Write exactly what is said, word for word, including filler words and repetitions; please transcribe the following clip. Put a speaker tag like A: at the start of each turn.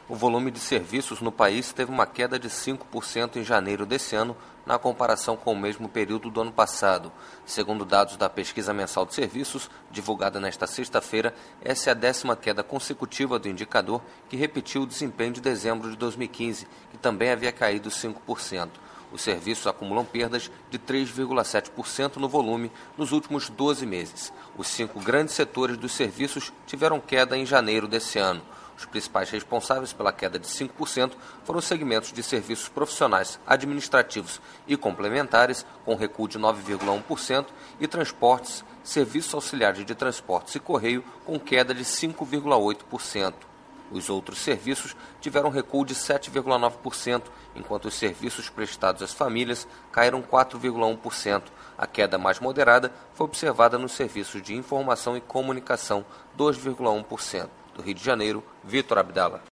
A: O volume de serviços no país teve uma queda de cinco por cento em janeiro desse ano, na comparação com o mesmo período do ano passado. Segundo dados da Pesquisa Mensal de Serviços, divulgada nesta sexta-feira, essa é a décima queda consecutiva do indicador, que repetiu o desempenho de dezembro de dois mil e quinze, que também havia caído cinco por cento. Os serviços acumulam perdas de três vírgula sete por cento no volume nos últimos doze meses. Os cinco grandes setores dos serviços tiveram queda em janeiro desse ano. Os principais responsáveis pela queda de cinco por cento foram os segmentos de serviços profissionais, administrativos e complementares, com recuo de nove vírgula um por cento, e transportes, serviços auxiliares de transportes e correio, com queda de cinco vírgula oito por cento. Os outros serviços tiveram recuo de sete vírgula nove por cento, enquanto os serviços prestados às famílias caíram quatro vírgula um por cento. A queda mais moderada foi observada nos serviços de informação e comunicação, dois vírgula um por cento. Do Rio de Janeiro, Vitor Abdala.